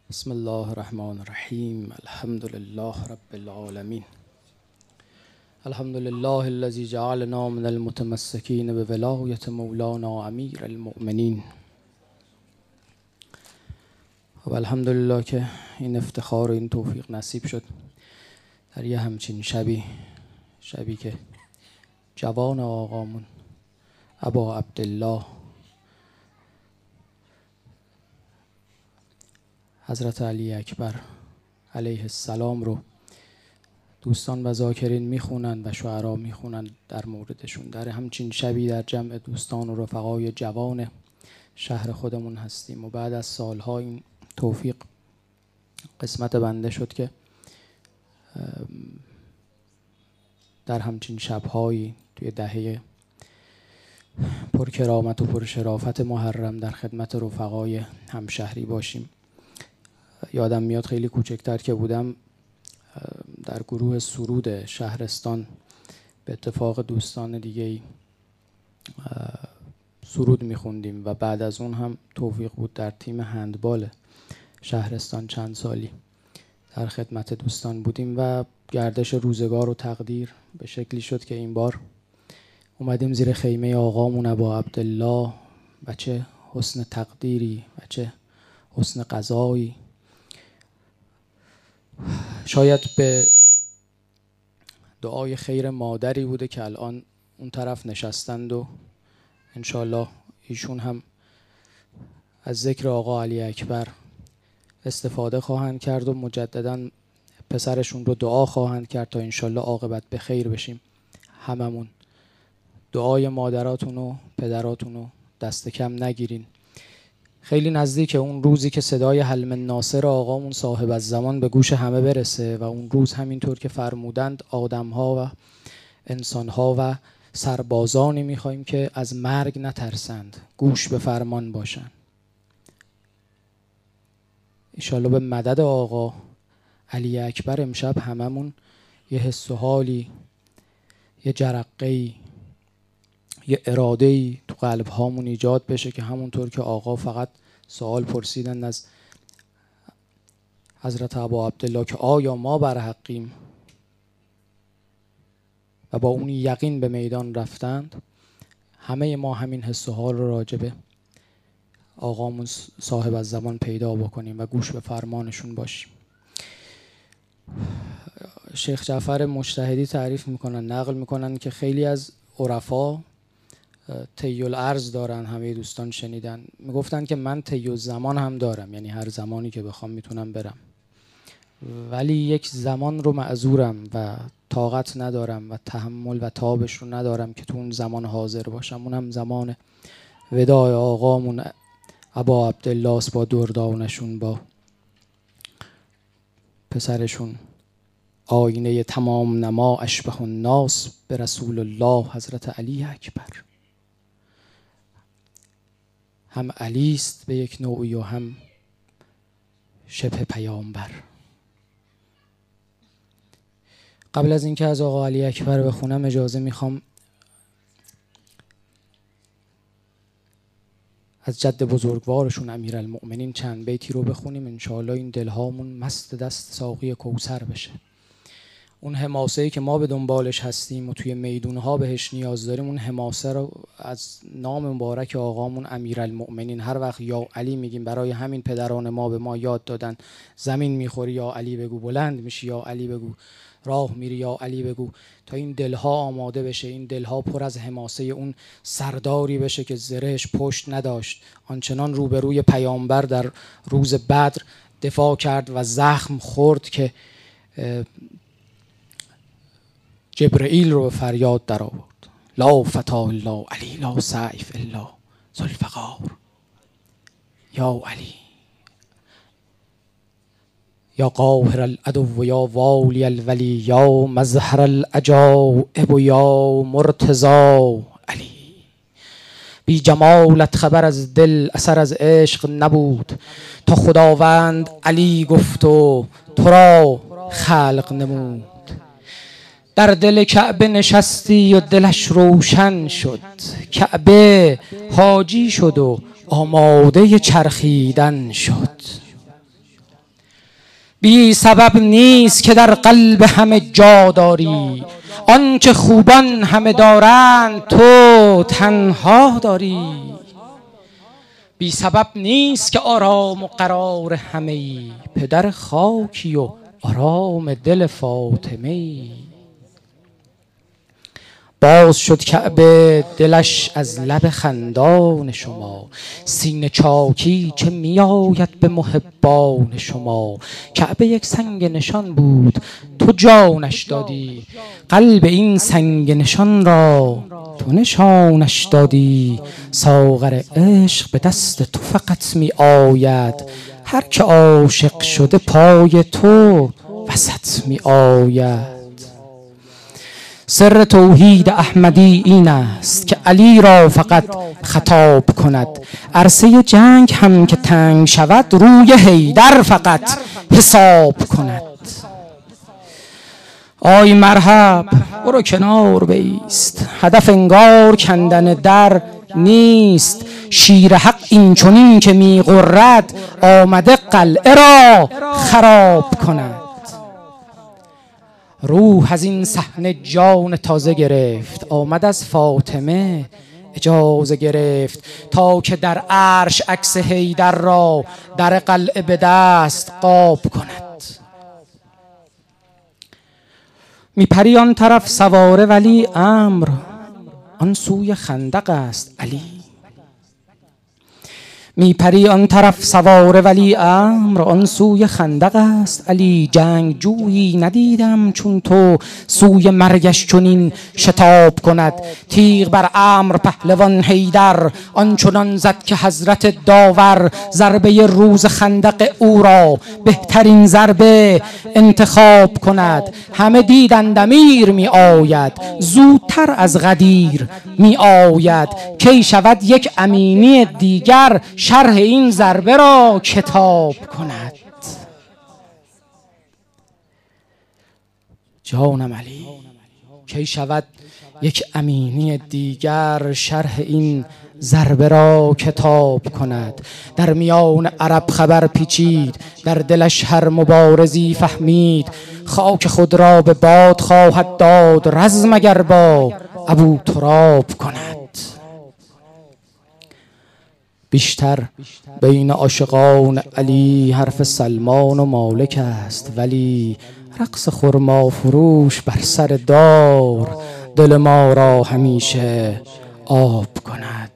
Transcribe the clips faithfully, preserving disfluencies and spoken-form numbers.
بسم الله الرحمن الرحیم. الحمد لله رب العالمین. الحمد لله الذي جعلنا من المتمسکین بولایت مولانا امیر المؤمنین. و الحمد لله که این افتخار و این توفیق نصیب شد در یه همچین شبی شبی که جوان آقامون ابا عبدالله حضرت علی اکبر علیه السلام رو دوستان و ذاکرین میخونن و شعرا میخونن در موردشون. در همچین شبی در جمع دوستان و رفقای جوان شهر خودمون هستیم و بعد از سالها این توفیق قسمت بنده شد که در همچین شبهایی توی دهه پرکرامت و پرشرافت محرم در خدمت رفقای همشهری باشیم. یادم میاد خیلی کوچکتر که بودم در گروه سرود شهرستان به اتفاق دوستان دیگه سرود میخوندیم و بعد از اون هم توفیق بود در تیم هندبال شهرستان چند سالی در خدمت دوستان بودیم و گردش روزگار و تقدیر به شکلی شد که این بار اومدیم زیر خیمه آقامون ابا عبدالله و چه حسن تقدیری و چه حسن قضایی. شاید به دعای خیر مادری بوده که الان اون طرف نشستند و انشالله ایشون هم از ذکر آقا علی اکبر استفاده خواهند کرد و مجددا پسرشون رو دعا خواهند کرد تا انشالله عاقبت به خیر بشیم. هممون دعای مادراتون و پدراتون رو دست کم نگیرین. خیلی نزدیک اون روزی که صدای حل من ناصر آقامون صاحب الزمان به گوش همه برسه و اون روز همینطور که فرمودند آدم‌ها و انسان‌ها و سربازانی می‌خوایم که از مرگ نترسند، گوش به فرمان باشند. انشالله به مدد آقا علی اکبر امشب هممون یه حس و حالی، یه جرقه‌ای، یه اراده‌ای تو قلب هامون ایجاد بشه که همونطور که آقا فقط سوال پرسیدن از حضرت ابا عبدالله که آیا ما بر حقیم و با اون یقین به میدان رفتند، همه ما همین حس و حال رو راجبه آقامون صاحب الزمان پیدا بکنیم و گوش به فرمانشون باشیم. شیخ جعفر مجتهدی تعریف میکنن، نقل میکنن که خیلی از عرفا طی الارض دارن. همه دوستان شنیدن میگفتن که من طی الزمان هم دارم، یعنی هر زمانی که بخوام میتونم برم، ولی یک زمان رو معذورم و طاقت ندارم و تحمل و تابش رو ندارم که تو اون زمان حاضر باشم. اونم زمان وداع آقامون ابا عبدالله با دردانشون، با پسرشون آینه تمام نما اشبه الناس به رسول الله حضرت علی اکبر. هم علی است به یک نوعی و هم شبه پیامبر. قبل از اینکه از آقا علی اکبر بخونم اجازه میخوام از جد بزرگوارشون امیرالمؤمنین چند بیتی رو بخونیم. انشاءالله این دلهامون مست دست ساقی کوثر بشه. اون حماسه‌ای که ما به دنبالش هستیم و توی میدونها بهش نیاز داریم، اون حماسه رو از نام مبارک آقامون امیرالمؤمنین هر وقت یا علی میگیم، برای همین پدران ما به ما یاد دادن زمین میخوری یا علی بگو، بلند میشی یا علی بگو، راه میری یا علی بگو، تا این دلها آماده بشه، این دلها پر از حماسه اون سرداری بشه که زرهش پشت نداشت، آنچنان روبروی پیامبر در روز بدر دفاع کرد و زخم خورد که جبرئیل رو به فریاد در آورد. لا فتا الا علی، لا سیف الا ذوالفقار. یا علی، یا قاهر العدو، یا والی الولی، یا مظهر العجائب، یا مرتضی علی. بی جمالت خبر از دل اثر از عشق نبود، تا خداوند علی گفت و تو را خلق نمود. در دل کعبه نشستی و دلش روشن شد، کعبه حاجی شد و آماده چرخیدن شد. بی سبب نیست که در قلب همه جا داری، آن که خوبان همه دارند تو تنها داری. بی سبب نیست که آرام و قرار همه ای، پدر خاکی و آرام دل فاطمه ای. باز شد کعبه دلش از لب خندان شما، سینه چاکی چه می آید به محبان شما. کعبه یک سنگ نشان بود تو جانش دادی، قلب این سنگ نشان را تو نشانش دادی. ساغر عشق به دست تو فقط می آید، هر که عاشق شده پای تو وسط می آید. سر توحید احمدی این است که علی را فقط خطاب کند، عرصه جنگ هم که تنگ شود روی حیدر فقط حساب کند. آی مرحب برو کنار بایست، هدف انگار کندن در نیست. شیر حق این چنین که می غرد، آمده قلعه را خراب کند. روح از این صحنه جان تازه گرفت، آمد از فاطمه اجازه گرفت تا که در عرش عکس حیدر را در قلعه به دست قاب کند. می پری آن طرف سواره ولی امر، آن سوی خندق است علی. می پری آن طرف سواره ولی امر، آن سوی خندق است علی. جنگ جویی ندیدم چون تو سوی مرگش چنین شتاب کند. تیغ بر امر پهلوان حیدر آنچنان زد که حضرت داور ضربه روز خندق او را بهترین ضربه انتخاب کند. همه دیدند امیر می آید، زودتر از غدیر می آید. کی شود یک امینی دیگر، شرح این ضربه را کتاب کند. جانم علی کی شود یک امینی دیگر، شرح این ضربه را کتاب کند. در میان عرب خبر پیچید، در دلش هر مبارزی فهمید. خاک خود را به باد خواهد داد، رزم اگر با ابو تراب کند. بیشتر بین عاشقان علی حرف سلمان و مالک است، ولی رقص خرما فروش بر سر دار دل ما را همیشه آب کند.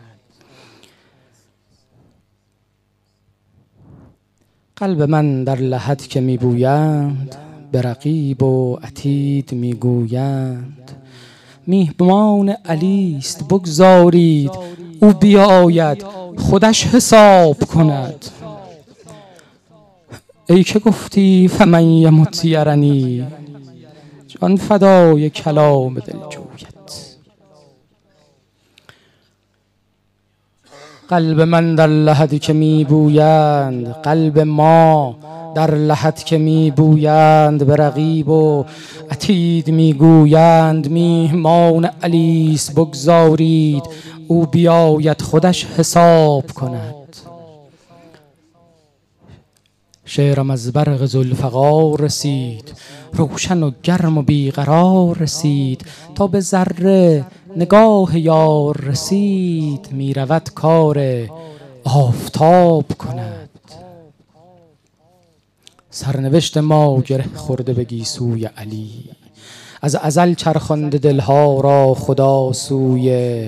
قلب من در لحد که میبویند، به رقیب و عتید میگویند. میهمان علی است بگذارید او بیاید خودش حساب کند. ای که گفتی فمن یمت یرنی، جان فدای کلام دلجویت. قلب من در لحد که میبویند، قلب ما در لحد که میبویند. به رقیب و عتید میگویند، میهمان علی است بگذارید او بیاید خودش حساب کند. شعرم از برق ذوالفقار رسید، روشن و گرم و بیقرار رسید. تا به ذره نگاه یار رسید، می رود کار آفتاب کند. سرنوشت ما گره خورده به گیسوی علی، از ازل چرخانده دلها را خدا سوی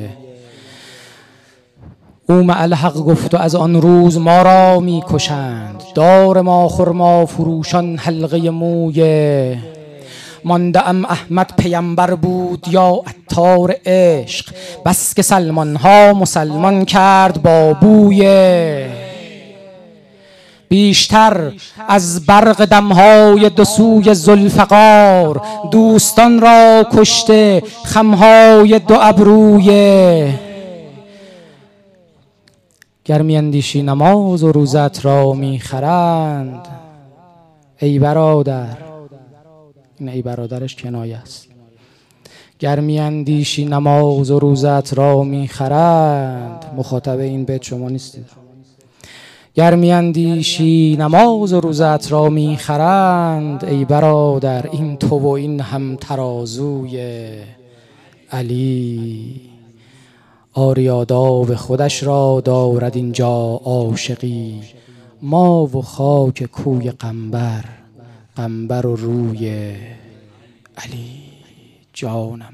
او. مع الحق گفت و از آن روز ما را می کشند، دار ما خرما فروشان حلقه موی. مانده ام احمد پیمبر بود یا عطار عشق، بس که سلمان ها مسلمان کرد با بوی. بیشتر از برق دمهای دو سوی ذوالفقار، دوستان را کشته خمهای دو ابروی. گر می اندیشی نماز و روزت را میخرند، ای برادر، این ای برادرش کنایه است. گر می اندیشی نماز و روزت را میخرند، مخاطب این بیت شما نیستید. گر میاندیشی نماز و روزت را میخرند، ای برادر این تو و این هم ترازوی علی. آری آداب خودش را دارد اینجا عاشقی، ما و خاک کوی قنبر، قنبر و روی علی. جانم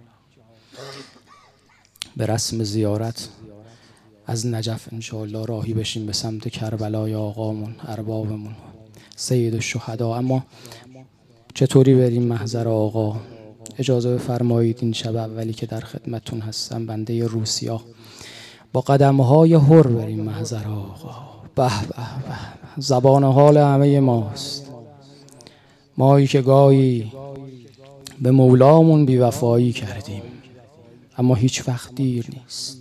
به رسم زیارت از نجف انشاءالله راهی بشیم به سمت کربلای آقامون اربابمون سید الشهدا. اما چطوری بریم محضر آقا؟ اجازه بفرمایید این شب اولی که در خدمتون هستم بنده روسیا با قدمهای هر بریم محضر آقا. به به به، زبان حال همه ماست، مایی که گاهی به مولامون بیوفایی کردیم اما هیچ وقت دیر نیست.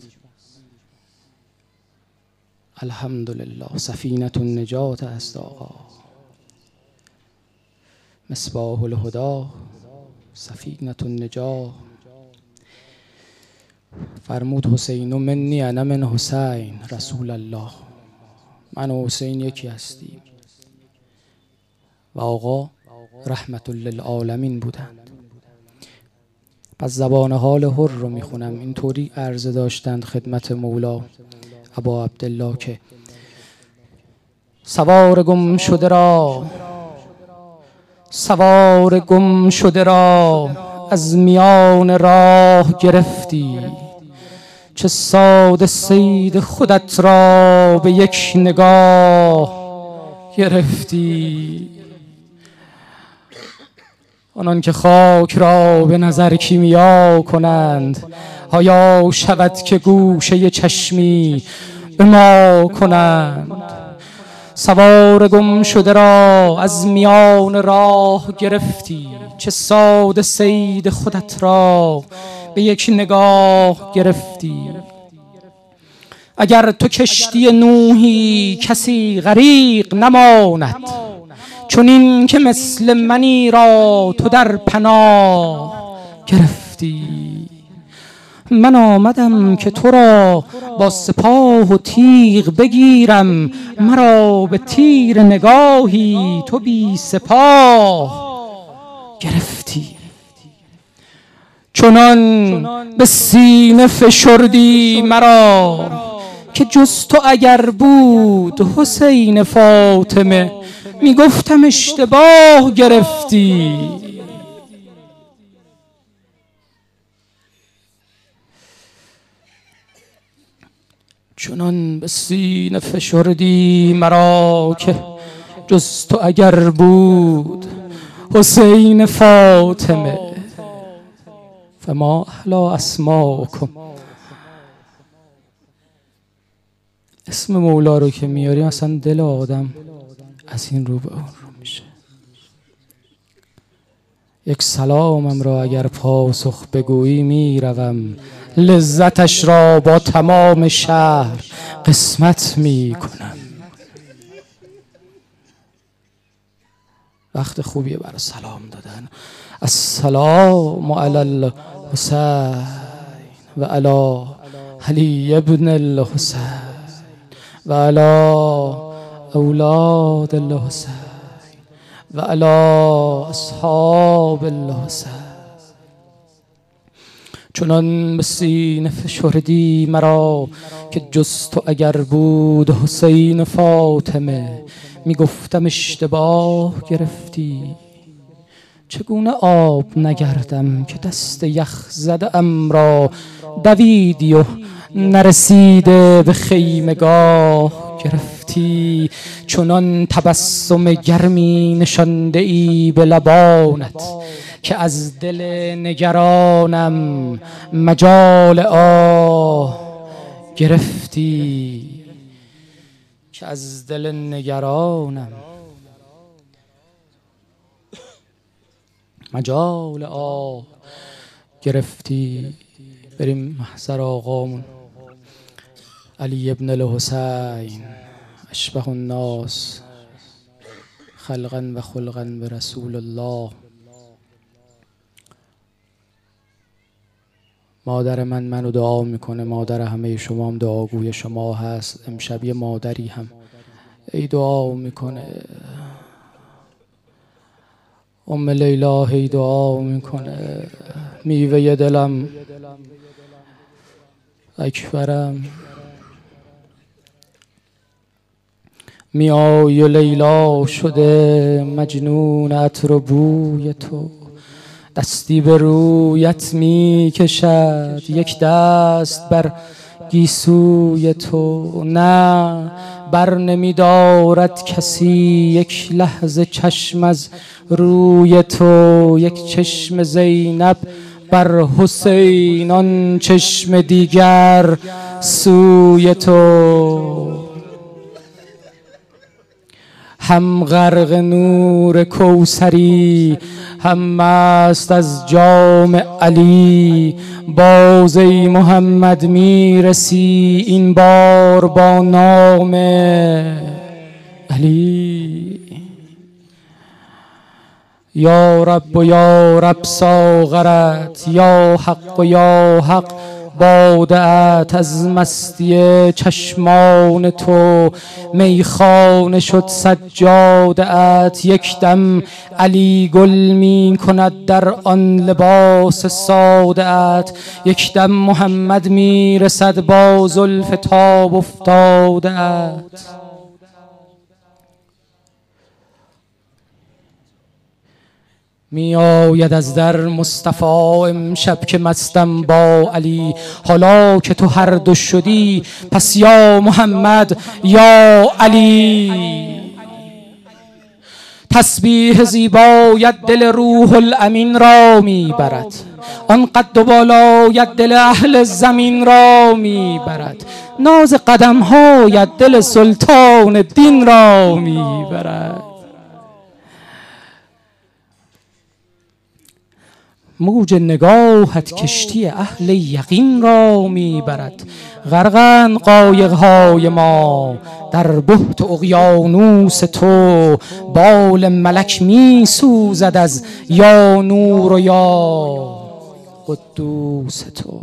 الحمدلله سفینة النجات است آقا، مصباح الهدی سفینة النجات. فرمود حسین منی انا من حسین رسول الله، من و حسین یکی هستیم و آقا رحمت للعالمین بودند. پس زبان حال هر رو میخونم. اینطوری عرضه داشتند خدمت مولا ابا عبدالله که سوار گم شده را، سوار گم شده را از میان راه گرفتی، چه ساده صید خودت را به یک نگاه گرفتی. آنان که خاک را به نظر کیمیا کنند، آیا شود که گوشه چشمی به ما کنند. سوار گم شده را از میان راه گرفتی، چه ساده صید خودت را به یک نگاه گرفتی. اگر تو کشتی نوحی کسی غریق نماند، چون این که مثل منی را تو در پناه گرفتی. من آمدم که تو را با سپاه و تیغ بگیرم، مرا به تیر نگاهی تو بی سپاه گرفتی. چنان به سینه فشردی مرا که جز تو اگر بود حسین فاطمه، میگفتم اشتباه گرفتی. چنان به سینه فشردی مرا که جز تو اگر بود حسین فاطمه، فما احلا اسماکم. اسم مولا رو که میاریم اصلا دل آدم از این رو به اون رو میشه. یک سلامم را اگر پاسخ بگویی میروم، لذتش را با تمام شهر قسمت میکنم. وقت خوبیه برای سلام دادن. السلام علی الحسین و علی علی ابن الحسین و علی اولاد الحسین و علی اصحاب الحسین. چنان به سینه فشردی مرا که جز تو اگر بود حسین فاطمه، میگفتم اشتباه گرفتی. چگونه آب نگردم که دست یخ زده ام را دویدی و نرسیده به خیمگاه گرفتی. چنان تبسم گرمی نشانده ای به لبانت که از دل نگرانم مجال آه گرفتی. که از دل نگرانم مجال آه گرفتی. بریم محضر آقامون علی ابن الحسین اشبه الناس خلقا و خلقا به رسول الله. مادر من منو دعا میکنه، مادر همه شما هم دعاگوی شما هست. امشب یه مادری هم ای دعا میکنه، ام لیلا هی دعا میکنه، میوه دلم اکبرم. میای و لیلا شده مجنون عطر و بوی تو، دستی به رویت می کشد یک دست بر گیسوی تو. نه بر نمی دارد کسی یک لحظه چشم از روی تو، یک چشم زینب بر حسین، آن چشم دیگر سوی تو. هم غرق نور کوثری، هم مست از جام علی، باز ای محمد میرسی این بار با نام علی. یا رب و یا رب ساغرت، یا حق و یا حق باده‌ات، از مستی چشمان تو میخانه شد سجاده‌ات. یک دم علی گل می کند در آن لباس ساده‌ات، یک دم محمد می رسد با زلف تاب افتاده‌ات. می آید از در مصطفی امشب که مستم با علی، حالا که تو هر دو شدی پس یا محمد یا علی. تسبیح زیبایت دل روح الامین را می برد، آن قد و بالایت دل اهل زمین را می برد، ناز قدم هایت دل سلطان دین را می برد. موج نگاهت کشتی اهل یقین را میبرد، غرقند قایقهای ما در بحت اقیانوس تو، بال ملک میسوزد از یا نور و یا قدوس تو.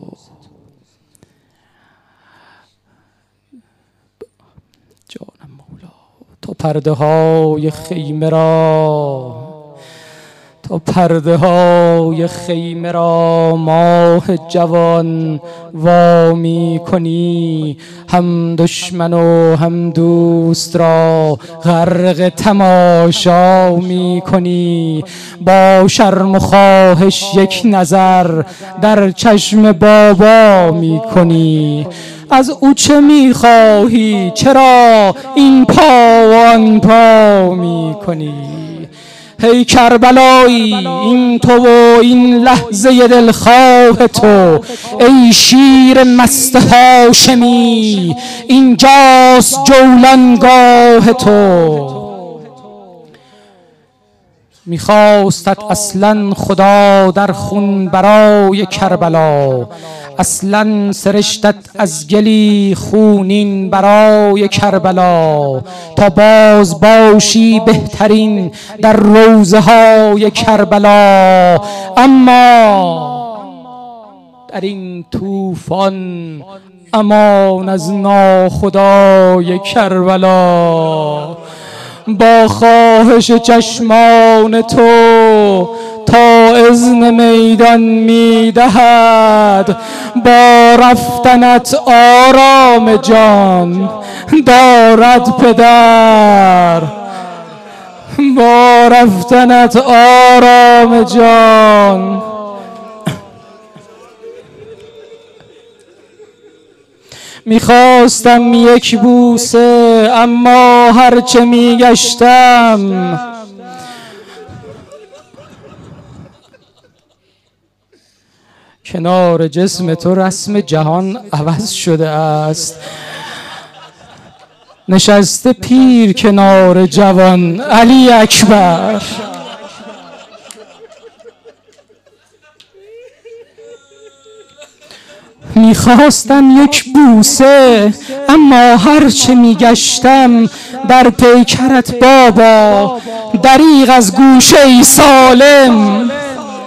جانم مولا تو پرده های خیمه را، تو پرده های خیمه را ماه جوان وامی کنی، هم دشمن و هم دوست را غرق تماشا می کنی. با شرم و خواهش یک نظر در چشم بابا می کنی، از او چه می خواهی چرا این پا و آن پا می کنی. هی کربلایی این تو و این لحظه دلخواه تو، ای شیر مست هاشمی اینجاست جولانگاه تو. میخواستت اصلا خدا در خون برای کربلا، اصلا سرشتت از گلی خونین برای کربلا، تا باز باشی بهترین در روزه های کربلا. اما در این طوفان امان از ناخدای کربلا، با خواهش چشمان تو تا اذن میدان میدهد، با رفتنت آرام جان دارد پدر، با رفتنت آرام جان. میخواستم یک بوسه اما هرچه میگشتم کنار جسم تو رسم جهان عوض شده است. نشسته پیر کنار جوان علی اکبر. میخواستم یک بوسه اما هرچه میگشتم در پیکرت بابا، دریغ از گوشه سالم.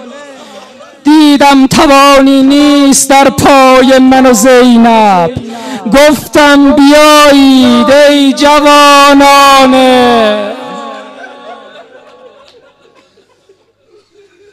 دیدم توانی نیست در پای من و زینب، گفتم بیایید ای جوانان